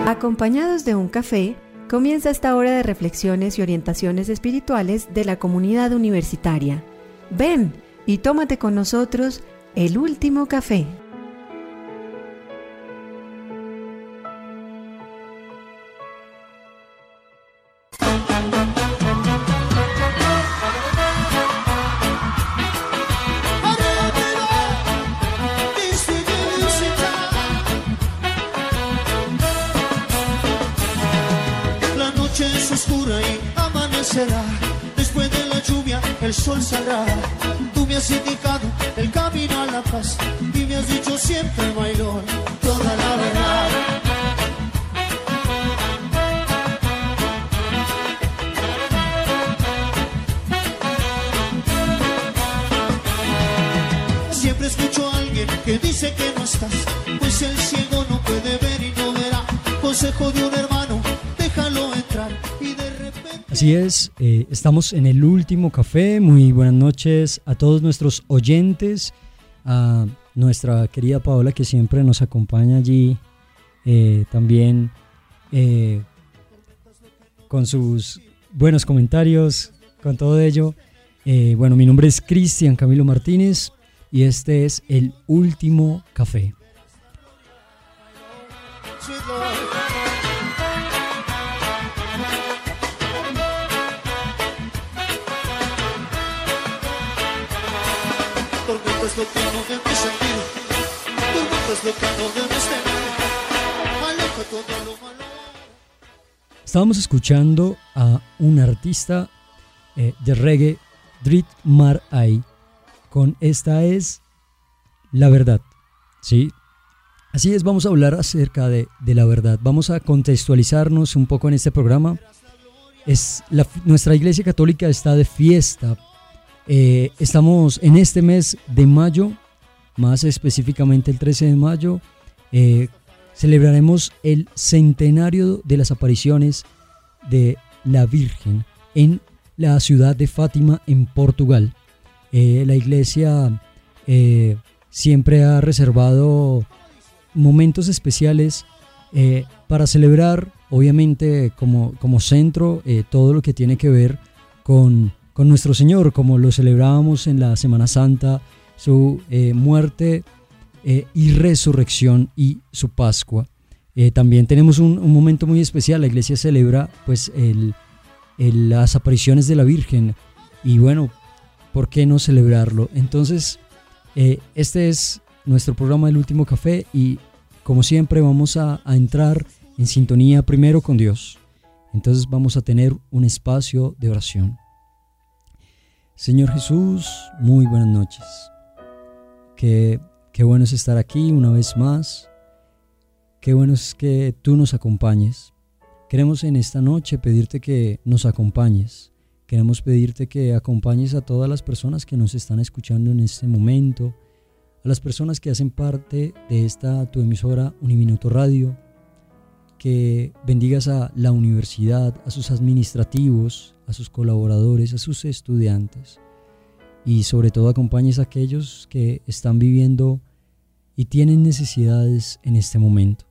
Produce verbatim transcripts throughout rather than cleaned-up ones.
Acompañados de un café, comienza esta hora de reflexiones y orientaciones espirituales de la comunidad universitaria. Ven y tómate con nosotros el último café. Después de la lluvia el sol saldrá. Tú me has indicado el camino a la paz y me has dicho siempre, bailón, toda la verdad. Siempre escucho a alguien que dice que no estás, pues el ciego no puede ver y no verá. Consejo de un hermano, déjalo entrar y de repente... Así es, eh, estamos en el último café. Muy buenas noches a todos nuestros oyentes, a nuestra querida Paola que siempre nos acompaña allí, eh, también eh, con sus buenos comentarios, con todo ello. Eh, bueno, mi nombre es Cristian Camilo Martínez y este es el último café. Tormentas lo que no debes sentir, tormentas lo que no debes tener, aleja todo lo malo. Estábamos escuchando a un artista eh, de reggae, Drit Mar Ay, con Esta es la verdad, ¿sí? Así es, vamos a hablar acerca de, de la verdad, vamos a contextualizarnos un poco en este programa. Es la, nuestra Iglesia Católica está de fiesta. Eh, estamos en este mes de mayo, más específicamente el trece de mayo, eh, celebraremos el centenario de las apariciones de la Virgen en la ciudad de Fátima, en Portugal. Eh, la iglesia eh, siempre ha reservado momentos especiales eh, para celebrar, obviamente como, como centro, eh, todo lo que tiene que ver con con nuestro Señor, como lo celebrábamos en la Semana Santa, su eh, muerte eh, y resurrección y su Pascua. Eh, también tenemos un, un momento muy especial, la iglesia celebra pues el, el, las apariciones de la Virgen y bueno, ¿por qué no celebrarlo? Entonces, eh, este es nuestro programa El Último Café y como siempre vamos a, a entrar en sintonía primero con Dios. Entonces vamos a tener un espacio de oración. Señor Jesús, muy buenas noches. Qué, qué bueno es estar aquí una vez más. Qué bueno es que tú nos acompañes. Queremos en esta noche pedirte que nos acompañes. Queremos pedirte que acompañes a todas las personas que nos están escuchando en este momento, a las personas que hacen parte de esta tu emisora Uniminuto Radio, que bendigas a la universidad, a sus administrativos, a sus colaboradores, a sus estudiantes y sobre todo acompañes a aquellos que están viviendo y tienen necesidades en este momento.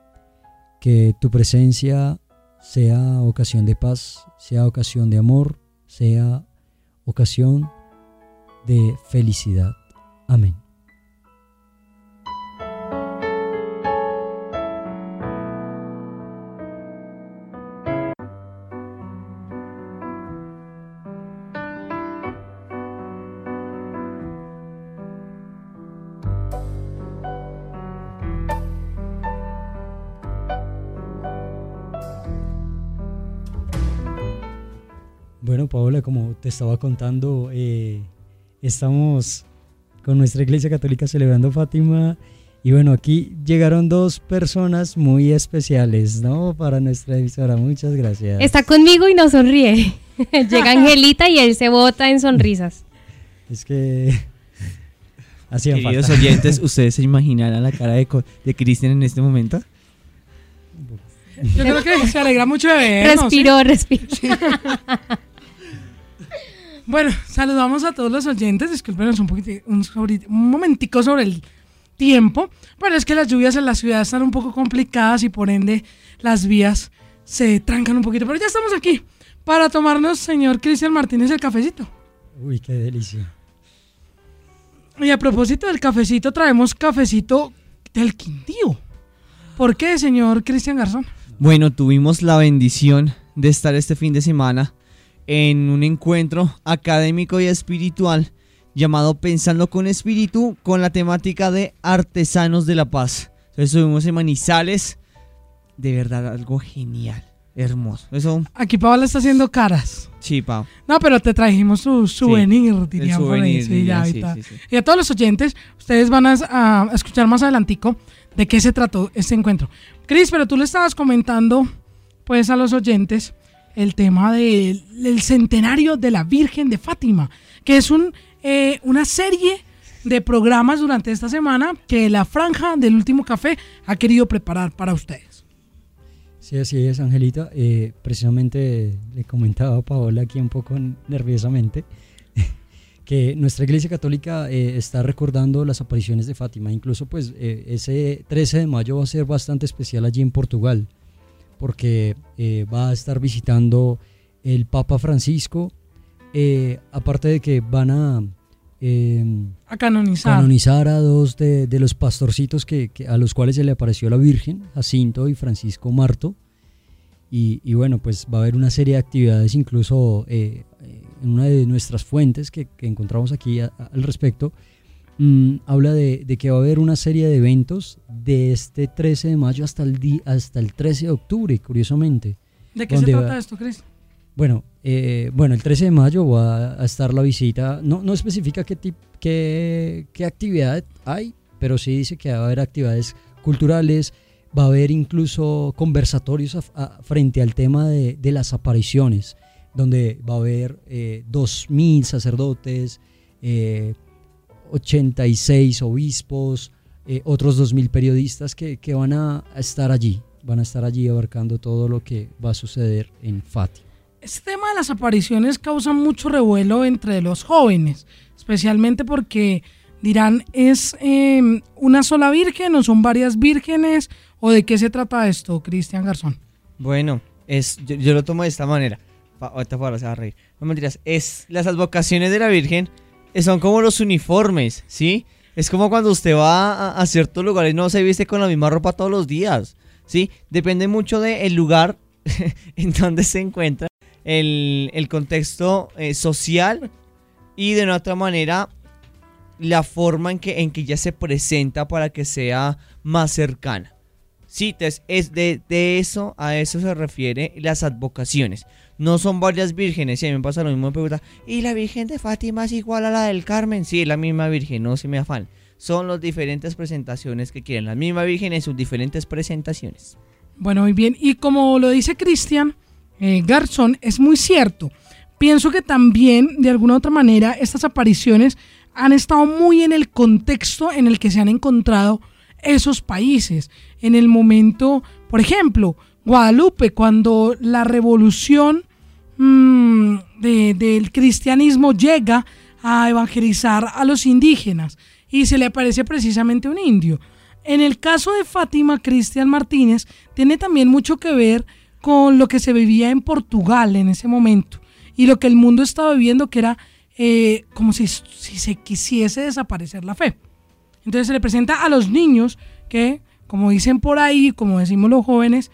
Que tu presencia sea ocasión de paz, sea ocasión de amor, sea ocasión de felicidad. Amén. Bueno, Paola, como te estaba contando, eh, estamos con nuestra Iglesia Católica celebrando Fátima y bueno, aquí llegaron dos personas muy especiales, ¿no? Para nuestra emisora, muchas gracias. Está conmigo y nos sonríe. Llega Angelita y él se bota en sonrisas. Es que hacían falta. Queridos oyentes, ¿ustedes se imaginarán la cara de, de Cristian en este momento? Yo creo que se alegra mucho de vernos. Respiró, ¿sí? respiró. Sí. Bueno, saludamos a todos los oyentes. Discúlpenos un poquito, un, sobre, un momentico sobre el tiempo, pero es que las lluvias en la ciudad están un poco complicadas y por ende las vías se trancan un poquito, pero ya estamos aquí para tomarnos, señor Cristian Martínez, el cafecito. Uy, qué delicia. Y a propósito del cafecito, traemos cafecito del Quindío. ¿Por qué, señor Cristian Garzón? Bueno, tuvimos la bendición de estar este fin de semana en un encuentro académico y espiritual llamado Pensando con Espíritu, con la temática de Artesanos de la Paz. Entonces estuvimos en Manizales, de verdad algo genial, hermoso. Eso. Aquí Pablo está haciendo caras. Sí, Pau. No, pero te trajimos su souvenir, sí, dirían por souvenir, ahí. Sí, dirían, ya, sí, sí, sí. Y a todos los oyentes, ustedes van a, a escuchar más adelantico de qué se trató este encuentro. Cris, pero tú le estabas comentando pues a los oyentes el tema del, del centenario de la Virgen de Fátima, que es un, eh, una serie de programas durante esta semana que la Franja del Último Café ha querido preparar para ustedes. Sí, así es, Angelita. Eh, precisamente le comentaba a Paola aquí un poco nerviosamente que nuestra Iglesia Católica eh, está recordando las apariciones de Fátima. Incluso pues eh, ese trece de mayo va a ser bastante especial allí en Portugal, porque eh, va a estar visitando el Papa Francisco, eh, aparte de que van a, eh, a canonizar. canonizar a dos de, de los pastorcitos que, que, a los cuales se le apareció la Virgen, Jacinto y Francisco Marto. Y, y bueno, pues va a haber una serie de actividades, incluso eh, en una de nuestras fuentes que, que encontramos aquí a, a, al respecto, mmm, habla de, de que va a haber una serie de eventos de este trece de mayo hasta el, di, hasta el trece de octubre, curiosamente. ¿De qué se trata va, esto, Cris? Bueno, eh, bueno, el trece de mayo va a estar la visita, no, no especifica qué, tip, qué, qué actividad hay, pero sí dice que va a haber actividades culturales. Va a haber incluso conversatorios a, a, frente al tema de, de las apariciones, donde va a haber eh, dos mil sacerdotes, eh, ochenta y seis obispos, eh, otros dos mil periodistas que, que van a estar allí, van a estar allí abarcando todo lo que va a suceder en Fátima. Este tema de las apariciones causa mucho revuelo entre los jóvenes, especialmente porque dirán, ¿es eh, una sola virgen o son varias vírgenes? ¿O de qué se trata esto, Cristian Garzón? Bueno, es, yo, yo lo tomo de esta manera. Pa, ahorita Pablo se va a reír. No mentiras, es, las advocaciones de la Virgen son como los uniformes, ¿sí? Es como cuando usted va a, a ciertos lugares y no se viste con la misma ropa todos los días, ¿sí? Depende mucho del lugar en donde se encuentra, el, el contexto eh, social y de una otra manera la forma en que, en que ella se presenta para que sea más cercana. Sí, entonces es de, de eso, a eso se refiere las advocaciones. No son varias vírgenes, y a mí me pasa lo mismo, me pregunta, ¿y la Virgen de Fátima es igual a la del Carmen? Sí, es la misma Virgen, no se me afanen. Son las diferentes presentaciones que quieren, la misma Virgen en sus diferentes presentaciones. Bueno, muy bien, y como lo dice Cristian eh, Garzón, es muy cierto. Pienso que también, de alguna u otra manera, estas apariciones han estado muy en el contexto en el que se han encontrado esos países. En el momento, por ejemplo, Guadalupe, cuando la revolución mmm, de, del cristianismo llega a evangelizar a los indígenas y se le aparece precisamente un indio. En el caso de Fátima, Cristian Martínez, tiene también mucho que ver con lo que se vivía en Portugal en ese momento y lo que el mundo estaba viviendo, que era eh, como si, si se quisiese desaparecer la fe. Entonces se le presenta a los niños que, como dicen por ahí, como decimos los jóvenes,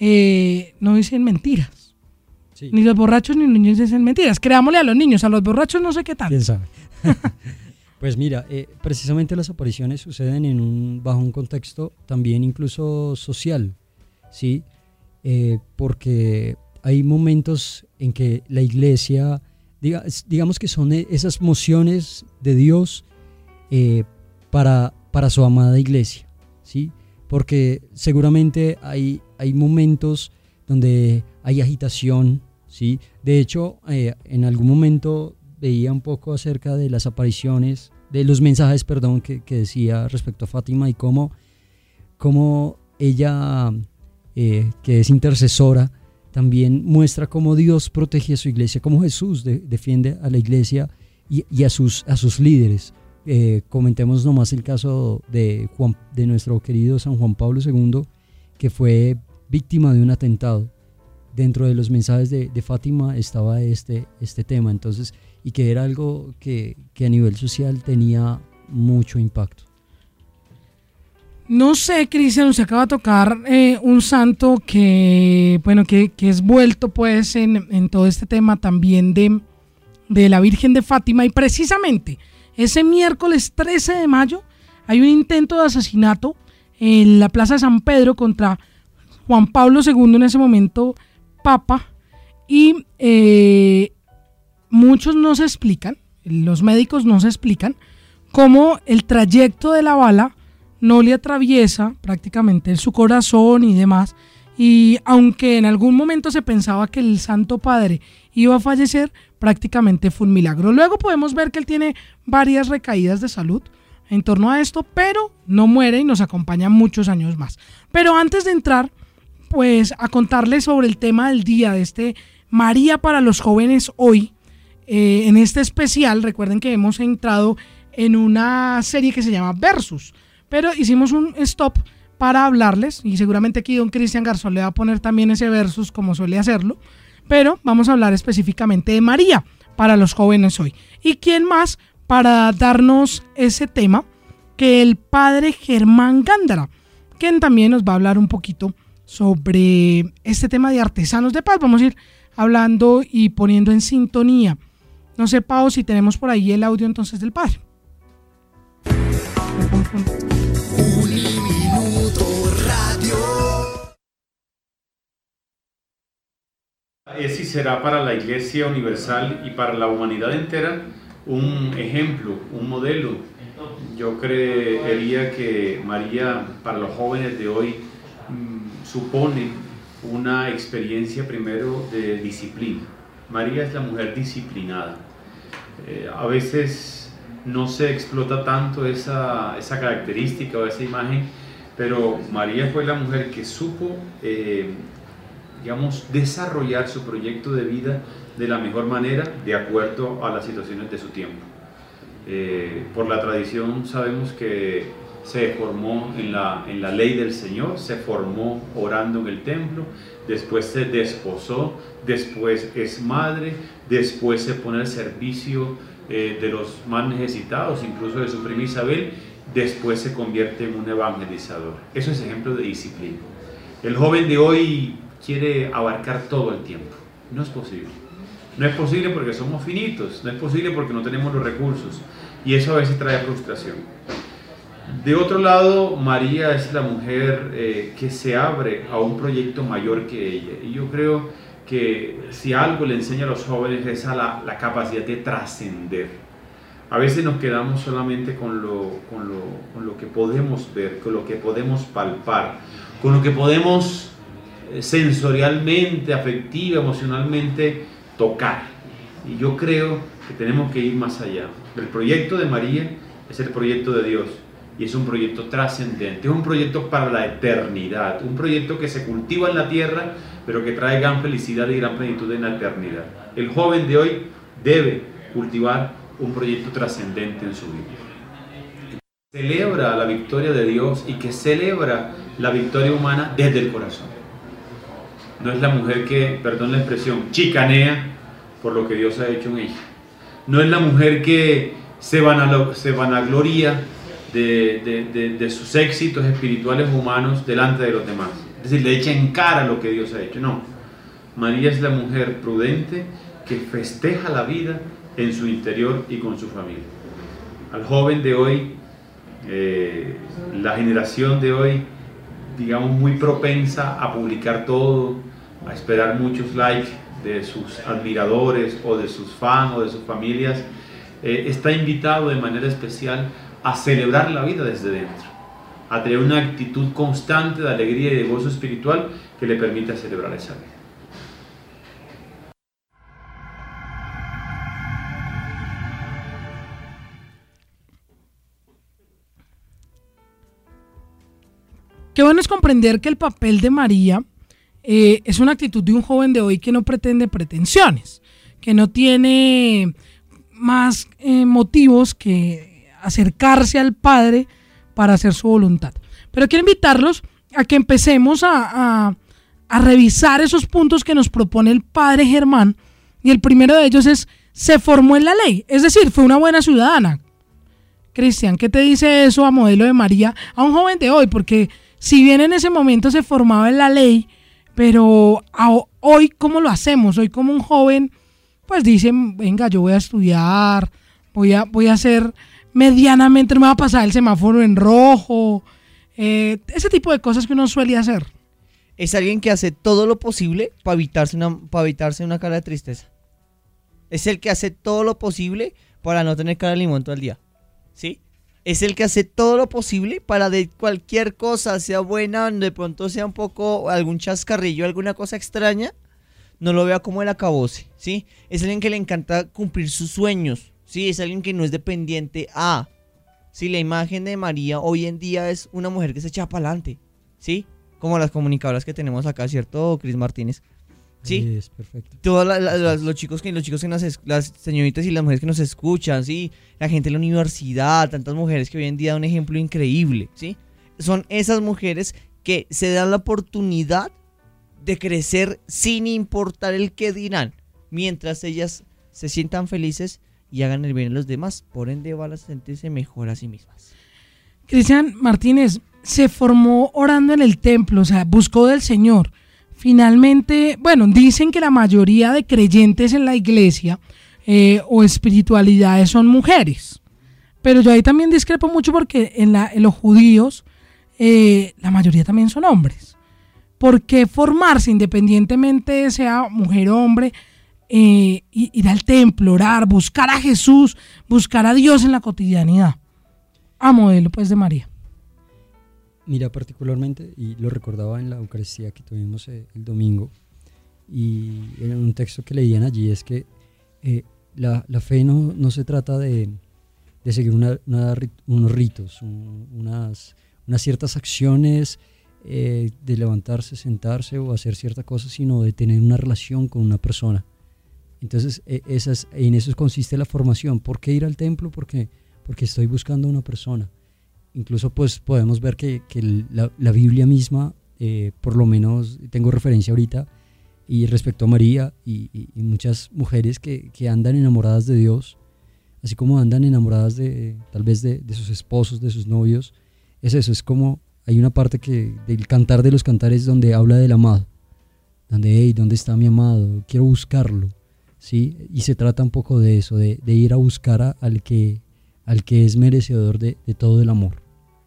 eh, no dicen mentiras. Sí. Ni los borrachos ni los niños dicen mentiras. Creámosle a los niños, a los borrachos no sé qué tal. ¿Quién sabe? Pues mira, eh, precisamente las apariciones suceden en un, bajo un contexto también incluso social, ¿sí? Eh, porque hay momentos en que la iglesia, diga, digamos que son esas mociones de Dios eh, para, para su amada iglesia, ¿sí? Porque seguramente hay, hay momentos donde hay agitación, ¿sí? De hecho, eh, en algún momento veía un poco acerca de las apariciones, de los mensajes, perdón, que, que decía respecto a Fátima y cómo, cómo ella, eh, que es intercesora, también muestra cómo Dios protege a su iglesia, cómo Jesús de, defiende a la iglesia y, y a, sus, a sus líderes, eh, comentemos nomás el caso de, Juan, de nuestro querido San Juan Pablo segundo, que fue víctima de un atentado. Dentro de los mensajes de, de Fátima estaba este, este tema, entonces, y que era algo que, que a nivel social tenía mucho impacto. No sé, Cristian, usted acaba de tocar eh, un santo que, bueno, que, que es vuelto pues en, en todo este tema también de, de la Virgen de Fátima, y precisamente ese miércoles trece de mayo hay un intento de asesinato en la Plaza de San Pedro contra Juan Pablo segundo, en ese momento Papa, y eh, muchos no se explican, los médicos no se explican cómo el trayecto de la bala no le atraviesa prácticamente su corazón y demás, y aunque en algún momento se pensaba que el Santo Padre iba a fallecer, prácticamente fue un milagro. Luego podemos ver que él tiene varias recaídas de salud en torno a esto, pero no muere y nos acompaña muchos años más. Pero antes de entrar pues a contarles sobre el tema del día de este María para los jóvenes hoy, eh, en este especial, recuerden que hemos entrado en una serie que se llama Versus, pero hicimos un stop para hablarles, y seguramente aquí don Cristian Garzón le va a poner también ese Versus como suele hacerlo, pero vamos a hablar específicamente de María para los jóvenes hoy. ¿Y quién más para darnos ese tema que el padre Germán Gándara, quien también nos va a hablar un poquito sobre este tema de artesanos de paz? Vamos a ir hablando y poniendo en sintonía. No sé, Pau, si tenemos por ahí el audio entonces del padre. Uniminuto Radio. Es y será para la Iglesia Universal y para la humanidad entera un ejemplo, un modelo. Yo creería que María para los jóvenes de hoy mmm, supone una experiencia primero de disciplina. María es la mujer disciplinada. Eh, a veces no se explota tanto esa, esa característica o esa imagen, pero María fue la mujer que supo, eh, digamos, desarrollar su proyecto de vida de la mejor manera, de acuerdo a las situaciones de su tiempo. Eh, por la tradición sabemos que se formó en la, en la ley del Señor, se formó orando en el templo, después se desposó, después es madre, después se pone al servicio eh, de los más necesitados, incluso de su prima Isabel, después se convierte en un evangelizador. Eso es ejemplo de disciplina. El joven de hoy quiere abarcar todo el tiempo. No es posible. No es posible porque somos finitos, no es posible porque no tenemos los recursos, y eso a veces trae frustración. De otro lado, María es la mujer eh, que se abre a un proyecto mayor que ella, y yo creo que si algo le enseña a los jóvenes es a la, la capacidad de trascender. A veces nos quedamos solamente con lo, con, lo, con lo que podemos ver, con lo que podemos palpar, con lo que podemos eh, sensorialmente, afectiva, emocionalmente tocar, y yo creo que tenemos que ir más allá. El proyecto de María es el proyecto de Dios, y es un proyecto trascendente, es un proyecto para la eternidad, un proyecto que se cultiva en la tierra, pero que trae gran felicidad y gran plenitud en la eternidad. El joven de hoy debe cultivar un proyecto trascendente en su vida. Celebra la victoria de Dios y que celebra la victoria humana desde el corazón. No es la mujer que, perdón la expresión, chicanea por lo que Dios ha hecho en ella. No es la mujer que se, vanaglo- se vanagloria de, de, de, de sus éxitos espirituales humanos delante de los demás. Es decir, le echa en cara lo que Dios ha hecho. No. María es la mujer prudente que festeja la vida en su interior y con su familia. Al joven de hoy, eh, la generación de hoy, digamos, muy propensa a publicar todo, a esperar muchos likes de sus admiradores o de sus fans o de sus familias, eh, está invitado de manera especial a celebrar la vida desde dentro, a tener una actitud constante de alegría y de gozo espiritual que le permita celebrar esa vida. Qué bueno es comprender que el papel de María eh, es una actitud de un joven de hoy que no pretende pretensiones, que no tiene más eh, motivos que acercarse al Padre para hacer su voluntad. Pero quiero invitarlos a que empecemos a, a, a revisar esos puntos que nos propone el Padre Germán, y el primero de ellos es: se formó en la ley, es decir, fue una buena ciudadana. Cristian, ¿qué te dice eso a modelo de María, a un joven de hoy? Porque si bien en ese momento se formaba en la ley, pero a, hoy, ¿cómo lo hacemos? Hoy como un joven, pues dice, venga, yo voy a estudiar, voy a, voy a hacer medianamente, no me va a pasar el semáforo en rojo, eh, ese tipo de cosas que uno suele hacer. Es alguien que hace todo lo posible para evitarse una, para evitarse una cara de tristeza. Es el que hace todo lo posible para no tener cara de limón todo el día. ¿Sí? Es el que hace todo lo posible para de cualquier cosa, sea buena, de pronto sea un poco algún chascarrillo, alguna cosa extraña, no lo vea como el acabose, ¿sí? Es alguien que le encanta cumplir sus sueños, ¿sí? Es alguien que no es dependiente a, ¿sí? La imagen de María hoy en día es una mujer que se echa para adelante, ¿sí? Como las comunicadoras que tenemos acá, ¿cierto, Cris Martínez? Sí, es perfecto. Todos la, la, los chicos que los chicos que nos es, las señoritas y las mujeres que nos escuchan, sí, la gente de la universidad, tantas mujeres que hoy en día dan un ejemplo increíble, sí, son esas mujeres que se dan la oportunidad de crecer sin importar el qué dirán, mientras ellas se sientan felices y hagan el bien a los demás, por ende van a sentirse mejor a sí mismas. Cristian Martínez se formó orando en el templo, o sea, buscó del Señor. Finalmente, bueno, dicen que la mayoría de creyentes en la iglesia eh, o espiritualidades son mujeres, pero yo ahí también discrepo mucho porque en, la, en los judíos eh, la mayoría también son hombres. ¿Por qué formarse independientemente sea mujer o hombre, eh, ir al templo, orar, buscar a Jesús, buscar a Dios en la cotidianidad? A modelo pues de María. Mira, particularmente, y lo recordaba en la Eucaristía que tuvimos eh, el domingo, y en un texto que leían allí, es que eh, la, la fe no, no se trata de, de seguir una, una, unos ritos, un, unas, unas ciertas acciones, eh, de levantarse, sentarse o hacer cierta cosa, sino de tener una relación con una persona. Entonces, eh, esas, en eso consiste la formación. ¿Por qué ir al templo? Porque, porque estoy buscando a una persona. Incluso pues podemos ver que, que la, la Biblia misma, eh, por lo menos tengo referencia ahorita, y respecto a María y, y, y muchas mujeres que, que andan enamoradas de Dios, así como andan enamoradas de tal vez de, de sus esposos, de sus novios, es eso, es como hay una parte que del Cantar de los Cantares donde habla del amado, donde, hey, ¿dónde está mi amado? Quiero buscarlo, ¿sí? Y se trata un poco de eso, de, de ir a buscar a, al, que, al que es merecedor de, de todo el amor.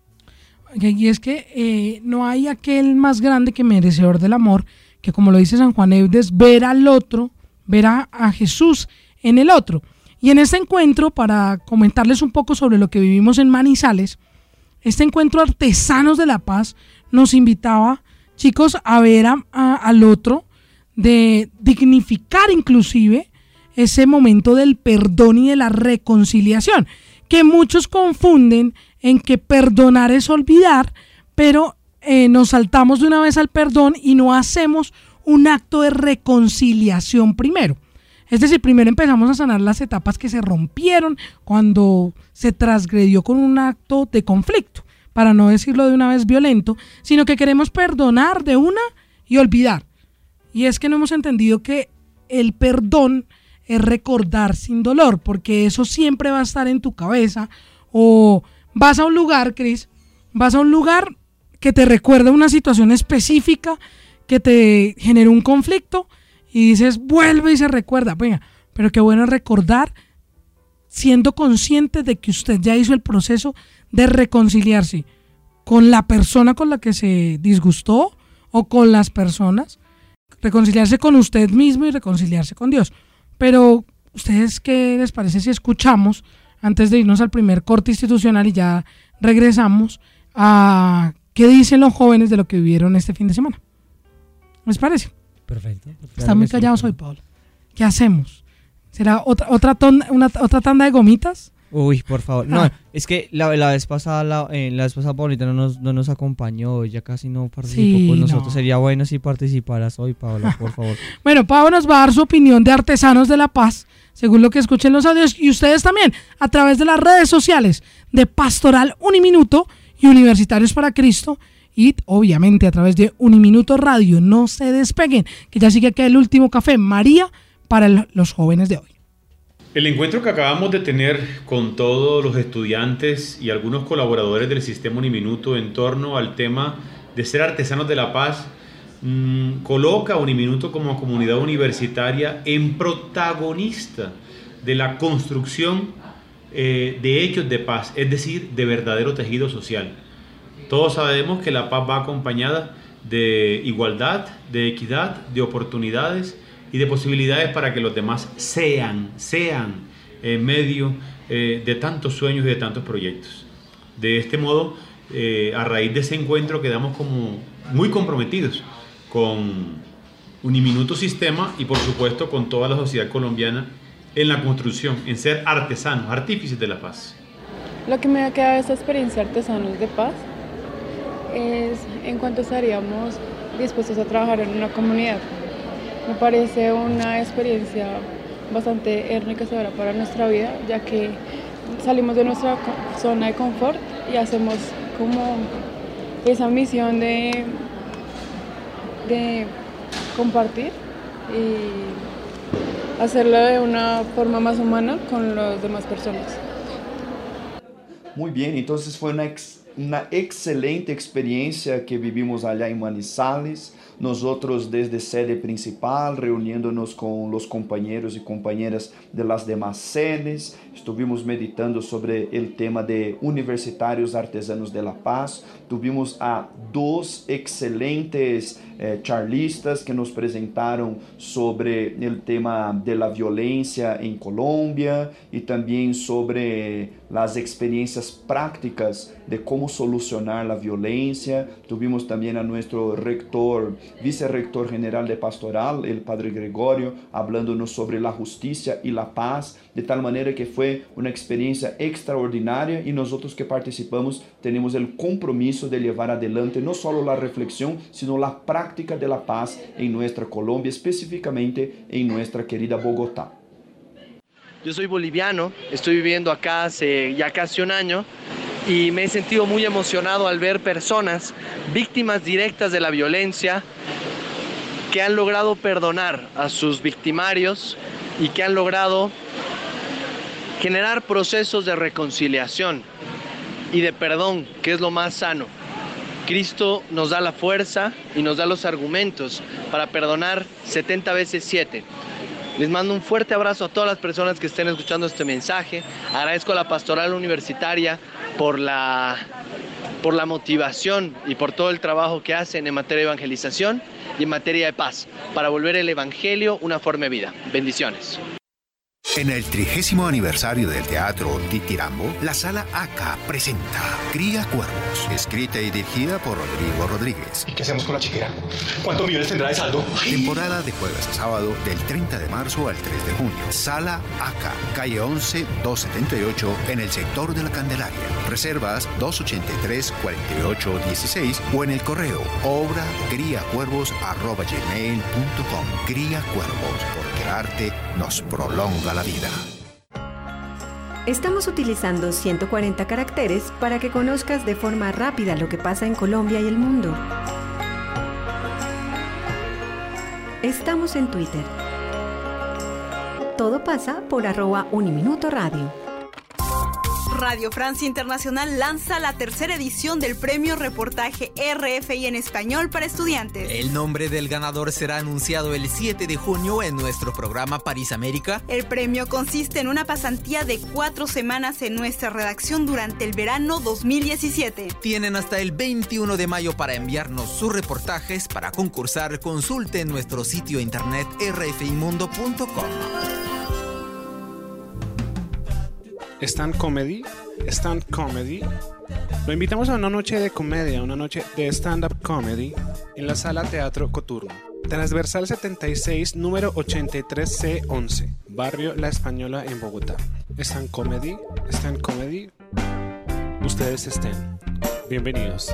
Y es que eh, no hay aquel más grande que merecedor del amor, que como lo dice San Juan Eudes, ver al otro, ver a, a Jesús en el otro. Y en este encuentro, para comentarles un poco sobre lo que vivimos en Manizales, este encuentro Artesanos de la Paz nos invitaba, chicos, a ver a, a, al otro, de dignificar inclusive ese momento del perdón y de la reconciliación, que muchos confunden en que perdonar es olvidar, pero eh, nos saltamos de una vez al perdón y no hacemos un acto de reconciliación primero. Es decir, primero empezamos a sanar las etapas que se rompieron cuando se transgredió con un acto de conflicto, para no decirlo de una vez violento, sino que queremos perdonar de una y olvidar. Y es que no hemos entendido que el perdón es recordar sin dolor, porque eso siempre va a estar en tu cabeza. O vas a un lugar, Cris, vas a un lugar que te recuerda una situación específica que te generó un conflicto y dices, vuelve y se recuerda. Venga, pero qué bueno recordar siendo consciente de que usted ya hizo el proceso de reconciliarse con la persona con la que se disgustó o con las personas, reconciliarse con usted mismo y reconciliarse con Dios. Pero, ¿ustedes qué les parece si escuchamos, antes de irnos al primer corte institucional y ya regresamos, a qué dicen los jóvenes de lo que vivieron este fin de semana? ¿Les parece? Perfecto. perfecto. Están muy callados hoy, Pablo. ¿Qué hacemos? ¿Será otra otra, ton, una, otra tanda de gomitas Uy, por favor. No, es que la, la vez pasada, la, eh, la vez pasada Paulita no nos, no nos acompañó, ya casi no participó Sí, con nosotros. no. Sería bueno si participaras hoy, Paola, por favor. Bueno, Pau nos va a dar su opinión de Artesanos de la Paz, según lo que escuchen los audios, y ustedes también, a través de las redes sociales de Pastoral Uniminuto y Universitarios para Cristo, y obviamente a través de Uniminuto Radio. No se despeguen, que ya sigue aquí el último café, María, para el- los jóvenes de hoy. El encuentro que acabamos de tener con todos los estudiantes y algunos colaboradores del Sistema Uniminuto en torno al tema de ser artesanos de la paz mmm, coloca a Uniminuto como comunidad universitaria en protagonista de la construcción eh, de hechos de paz, es decir, de verdadero tejido social. Todos sabemos que la paz va acompañada de igualdad, de equidad, de oportunidades y de posibilidades para que los demás sean, sean en medio eh, de tantos sueños y de tantos proyectos. De este modo, eh, a raíz de ese encuentro quedamos como muy comprometidos con Uniminuto Sistema y por supuesto con toda la sociedad colombiana en la construcción, en ser artesanos, artífices de la paz. Lo que me ha quedado de esta experiencia Artesanos de Paz es en cuanto estaríamos dispuestos a trabajar en una comunidad. Me parece una experiencia bastante enriquecedora para nuestra vida, ya que salimos de nuestra co- zona de confort y hacemos como esa misión de, de compartir y hacerlo de una forma más humana con las demás personas. Muy bien, entonces fue una, ex, una excelente experiencia que vivimos allá en Manizales. Nosotros desde sede principal, reuniéndonos con los compañeros y compañeras de las demás sedes, estuvimos meditando sobre el tema de Universitarios Artesanos de la Paz. Tuvimos a dos excelentes eh, charlistas que nos presentaron sobre el tema de la violencia en Colombia y también sobre las experiencias prácticas de cómo solucionar la violencia. Tuvimos también a nuestro rector, vicerrector general de pastoral, el padre Gregorio, hablándonos sobre la justicia y la paz, de tal manera que fue una experiencia extraordinaria y nosotros que participamos tenemos el compromiso de llevar adelante no solo la reflexión, sino la práctica de la paz en nuestra Colombia, específicamente en nuestra querida Bogotá. Yo soy boliviano, estoy viviendo acá hace ya casi un año y me he sentido muy emocionado al ver personas víctimas directas de la violencia que han logrado perdonar a sus victimarios y que han logrado generar procesos de reconciliación y de perdón, que es lo más sano. Cristo nos da la fuerza y nos da los argumentos para perdonar setenta veces siete. Les mando un fuerte abrazo a todas las personas que estén escuchando este mensaje. Agradezco a la Pastoral Universitaria por la, por la motivación y por todo el trabajo que hacen en materia de evangelización y en materia de paz, para volver el Evangelio una forma de vida. Bendiciones. En el trigésimo aniversario del Teatro Titirambo, la Sala A C A presenta Cría Cuervos, escrita y dirigida por Rodrigo Rodríguez. ¿Y qué hacemos con la chiquera? ¿Cuántos millones tendrá de saldo? Temporada de jueves a sábado del treinta de marzo al tres de junio. Sala A C A, calle once, doscientos setenta y ocho, en el sector de la Candelaria. Reservas dos ochenta y tres, cuarenta y ocho dieciséis o en el correo obra criacuervos arroba gmail punto com. Cría Cuervos, porque el arte nos prolonga la vida. Estamos utilizando ciento cuarenta caracteres para que conozcas de forma rápida lo que pasa en Colombia y el mundo. Estamos en Twitter. Todo pasa por arroba Uniminuto Radio. Radio Francia Internacional lanza la tercera edición del premio Reportaje R F I en español para estudiantes. El nombre del ganador será anunciado el siete de junio en nuestro programa París América. El premio consiste en una pasantía de cuatro semanas en nuestra redacción durante el verano dos mil diecisiete. Tienen hasta el veintiuno de mayo para enviarnos sus reportajes. Para concursar, consulte nuestro sitio internet r f i mundo punto com. Stand Comedy, Stand Comedy. Lo invitamos a una noche de comedia, una noche de stand-up comedy en la Sala Teatro Coturno. Transversal setenta y seis, número ochenta y tres C once, Barrio La Española en Bogotá. Stand Comedy, Stand Comedy, ustedes estén. Bienvenidos.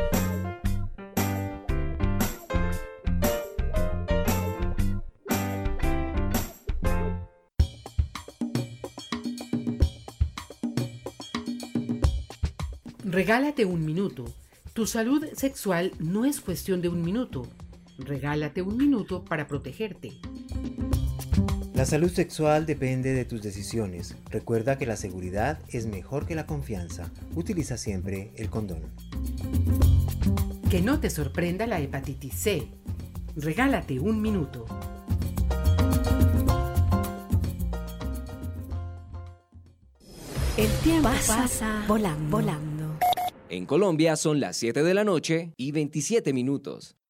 Regálate un minuto. Tu salud sexual no es cuestión de un minuto. Regálate un minuto para protegerte. La salud sexual depende de tus decisiones. Recuerda que la seguridad es mejor que la confianza. Utiliza siempre el condón. Que no te sorprenda la hepatitis C. Regálate un minuto. El tiempo pasa, pasa volando. volando. En Colombia son las siete de la noche y veintisiete minutos.